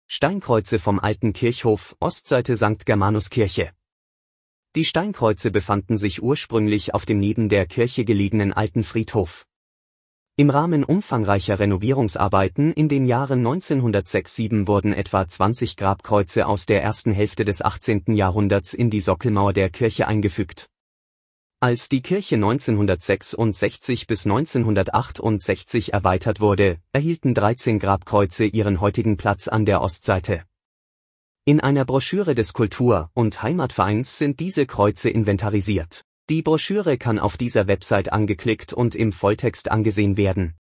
Steinkreuze vom Alten Kirchhof, Ostseite St. Germanuskirche. Die Steinkreuze befanden sich ursprünglich auf dem neben der Kirche gelegenen alten Friedhof. Im Rahmen umfangreicher Renovierungsarbeiten in den Jahren 1906-07 wurden etwa 20 Grabkreuze aus der ersten Hälfte des 18. Jahrhunderts in die Sockelmauer der Kirche eingefügt. Als die Kirche 1966 bis 1968 erweitert wurde, erhielten 13 Grabkreuze ihren heutigen Platz an der Ostseite. In einer Broschüre des Kultur- und Heimatvereins sind diese Kreuze inventarisiert. Die Broschüre kann auf dieser Website angeklickt und im Volltext angesehen werden.